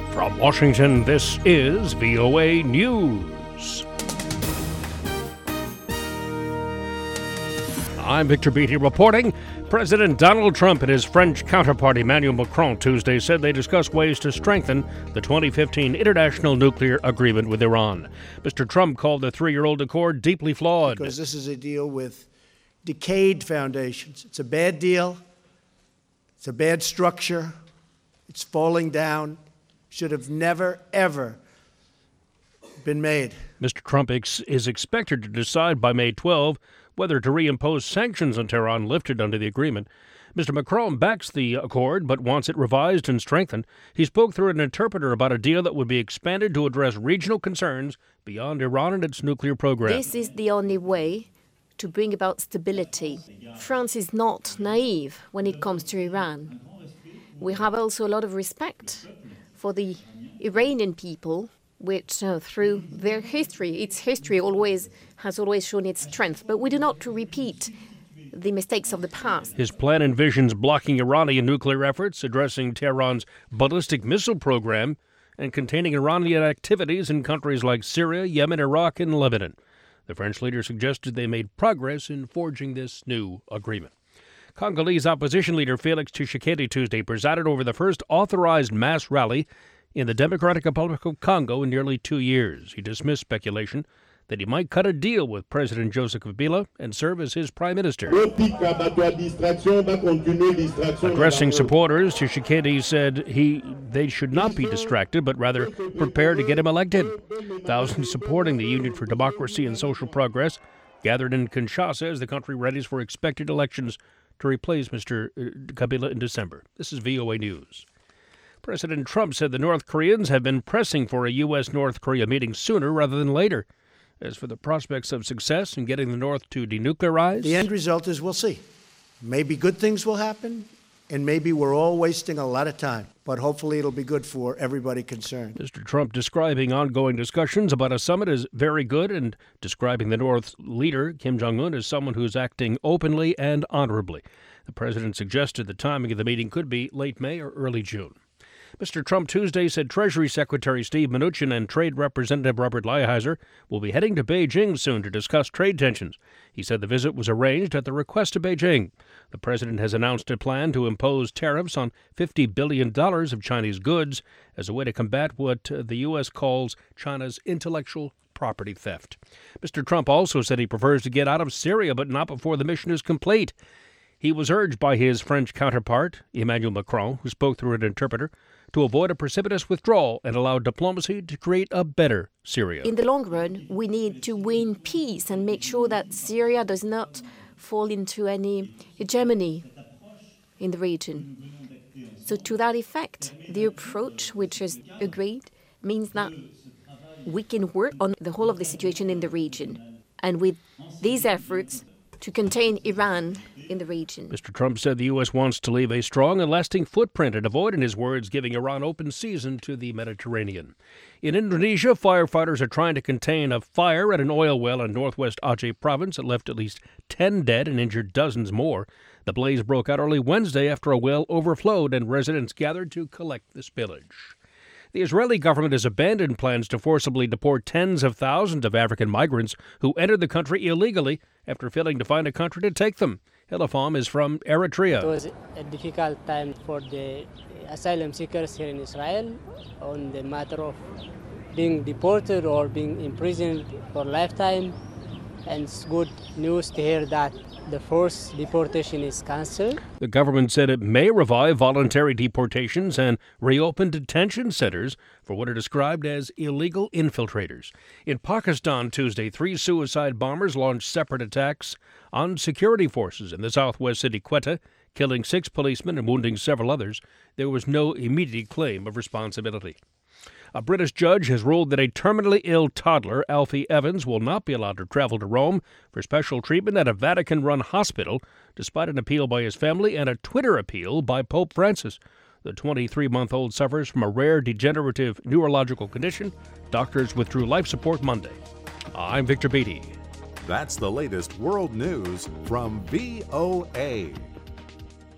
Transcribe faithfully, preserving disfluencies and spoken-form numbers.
From Washington, this is V O A News. I'm Victor Beatty reporting. President Donald Trump and his French counterpart Emmanuel Macron Tuesday said they discussed ways to strengthen the twenty fifteen international nuclear agreement with Iran. Mister Trump called the three-year-old accord deeply flawed. Because this is a deal with decayed foundations. It's a bad deal. It's a bad structure. It's falling down. Should have never, ever been made. Mister Trump ex- is expected to decide by May twelfth whether to reimpose sanctions on Tehran lifted under the agreement. Mister Macron backs the accord but wants it revised and strengthened. He spoke through an interpreter about a deal that would be expanded to address regional concerns beyond Iran and its nuclear program. This is the only way to bring about stability. France is not naive when it comes to Iran. We have also a lot of respect for the Iranian people, which uh, through their history, its history always has always shown its strength. But we do not repeat the mistakes of the past. His plan envisions blocking Iranian nuclear efforts, addressing Tehran's ballistic missile program, and containing Iranian activities in countries like Syria, Yemen, Iraq, and Lebanon. The French leader suggested they made progress in forging this new agreement. Congolese opposition leader Felix Tshisekedi Tuesday presided over the first authorized mass rally in the Democratic Republic of Congo in nearly two years. He dismissed speculation that he might cut a deal with President Joseph Kabila and serve as his prime minister. Addressing supporters, Tshisekedi said he they should not be distracted, but rather prepare to get him elected. Thousands supporting the Union for Democracy and Social Progress gathered in Kinshasa as the country readies for expected elections to replace Mister Kabila in December. This is V O A News. President Trump said the North Koreans have been pressing for a U S North Korea meeting sooner rather than later. As for the prospects of success in getting the North to denuclearize, the end result is we'll see. Maybe good things will happen, and maybe we're all wasting a lot of time. But hopefully it'll be good for everybody concerned. Mister Trump describing ongoing discussions about a summit as very good and describing the North leader, Kim Jong-un, as someone who's acting openly and honorably. The president suggested the timing of the meeting could be late May or early June. Mister Trump Tuesday said Treasury Secretary Steve Mnuchin and Trade Representative Robert Lighthizer will be heading to Beijing soon to discuss trade tensions. He said the visit was arranged at the request of Beijing. The president has announced a plan to impose tariffs on fifty billion dollars of Chinese goods as a way to combat what the U S calls China's intellectual property theft. Mister Trump also said he prefers to get out of Syria, but not before the mission is complete. He was urged by his French counterpart, Emmanuel Macron, who spoke through an interpreter, to avoid a precipitous withdrawal and allow diplomacy to create a better Syria. In the long run, we need to win peace and make sure that Syria does not fall into any hegemony in the region. So to that effect, the approach which is agreed means that we can work on the whole of the situation in the region. And with these efforts, to contain Iran in the region. Mister Trump said the U S wants to leave a strong and lasting footprint and avoid, in his words, giving Iran open season to the Mediterranean. In Indonesia, firefighters are trying to contain a fire at an oil well in northwest Aceh province that left at least ten dead and injured dozens more. The blaze broke out early Wednesday after a well overflowed and residents gathered to collect the spillage. The Israeli government has abandoned plans to forcibly deport tens of thousands of African migrants who entered the country illegally after failing to find a country to take them. Elifam is from Eritrea. It was a difficult time for the asylum seekers here in Israel on the matter of being deported or being imprisoned for a lifetime. And it's good news to hear that the forced deportation is cancelled. The government said it may revive voluntary deportations and reopen detention centers for what are described as illegal infiltrators. In Pakistan Tuesday, three suicide bombers launched separate attacks on security forces in the southwest city Quetta, killing six policemen and wounding several others. There was no immediate claim of responsibility. A British judge has ruled that a terminally ill toddler, Alfie Evans, will not be allowed to travel to Rome for special treatment at a Vatican-run hospital, despite an appeal by his family and a Twitter appeal by Pope Francis. The twenty-three-month-old suffers from a rare degenerative neurological condition. Doctors withdrew life support Monday. I'm Victor Beatty. That's the latest world news from V O A.